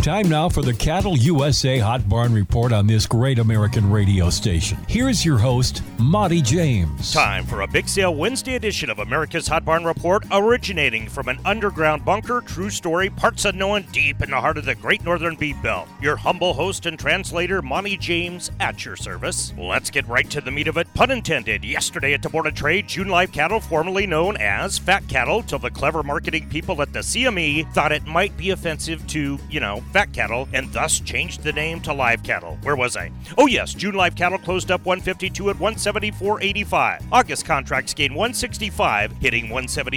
Time now for the Cattle USA Hot Barn Report on this great American radio station. Here's your host, Monty James. Time for a Big Sale Wednesday edition of America's Hot Barn Report, originating from an underground bunker, true story, parts unknown, deep in the heart of the Great Northern Beef Belt. Your humble host and translator, Monty James, at your service. Let's get right to the meat of it, pun intended. Yesterday at the Board of Trade, June Live Cattle, formerly known as Fat Cattle, till the clever marketing people at the CME thought it might be offensive to, fat cattle, and thus changed the name to live cattle. Where was I? Oh yes, June live cattle closed up 152 at 174.85. August contracts gained 165, hitting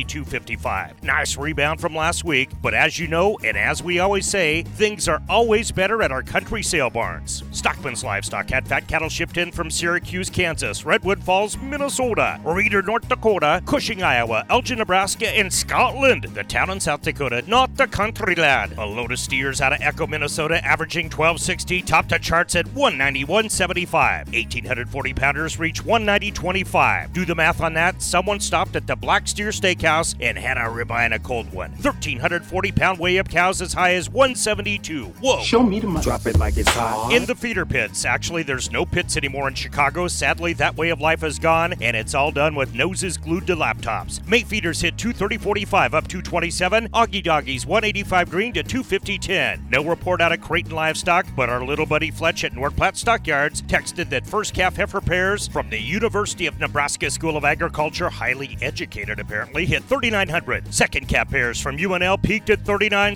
172.55. Nice rebound from last week, but as you know, and as we always say, things are always better at our country sale barns. Stockman's Livestock had fat cattle shipped in from Syracuse, Kansas, Redwood Falls, Minnesota, Reeder, North Dakota, Cushing, Iowa, Elgin, Nebraska, and Scotland, the town in South Dakota, not the country lad. A load of steers out of Echo, Minnesota, averaging 1260, topped the charts at 191.75. 1,840 pounders reach 190.25. Do the math on that. Someone stopped at the Black Steer Steakhouse and had a ribeye and a cold one. 1,340 pound weigh-up cows as high as 172. Whoa. Show me the money. Drop it like it's hot. In the feeder pits. Actually, there's no pits anymore in Chicago. Sadly, that way of life is gone, and it's all done with noses glued to laptops. Mate feeders hit 230.45 up 227. Augie Doggies 185 green to 250.10. No report out of Creighton Livestock, but our little buddy Fletch at North Platte Stockyards texted that first calf heifer pairs from the University of Nebraska School of Agriculture, highly educated apparently, hit 3,900. Second calf pairs from UNL peaked at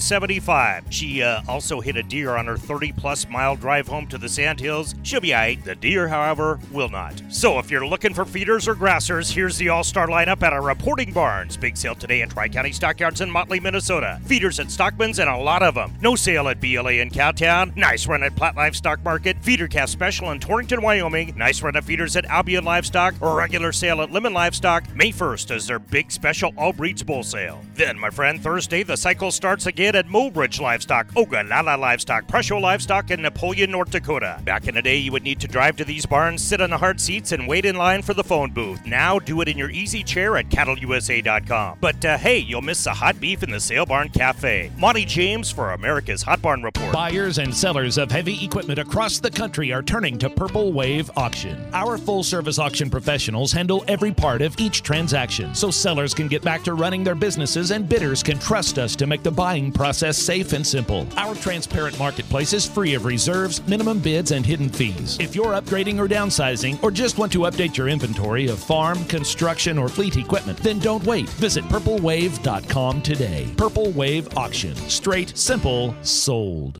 3,975. She also hit a deer on her 30-plus mile drive home to the Sandhills. She'll be aight. The deer, however, will not. So if you're looking for feeders or grassers, here's the all-star lineup at our reporting barns. Big sale today at Tri-County Stockyards in Motley, Minnesota. Feeders at Stockman's and a lot of them. No sale at BLA in Cowtown. Nice run at Platte Livestock Market. Feeder calf special in Torrington, Wyoming. Nice run of feeders at Albion Livestock. Or regular sale at Lemon Livestock. May 1st is their big special all breeds bull sale. Then, my friend, Thursday the cycle starts again at Mulbridge Livestock, Ogallala Livestock, Presho Livestock, and Napoleon, North Dakota. Back in the day, you would need to drive to these barns, sit on the hard seats, and wait in line for the phone booth. Now, do it in your easy chair at cattleusa.com. But hey, you'll miss the hot beef in the Sale Barn Cafe. Monty James for America's Hot Barn Report. Buyers and sellers of heavy equipment across the country are turning to Purple Wave Auction. Our full-service auction professionals handle every part of each transaction, so sellers can get back to running their businesses and bidders can trust us to make the buying process safe and simple. Our transparent marketplace is free of reserves, minimum bids, and hidden fees. If you're upgrading or downsizing, or just want to update your inventory of farm, construction, or fleet equipment, then don't wait. Visit purplewave.com today. Purple Wave Auction. Straight, simple, sold.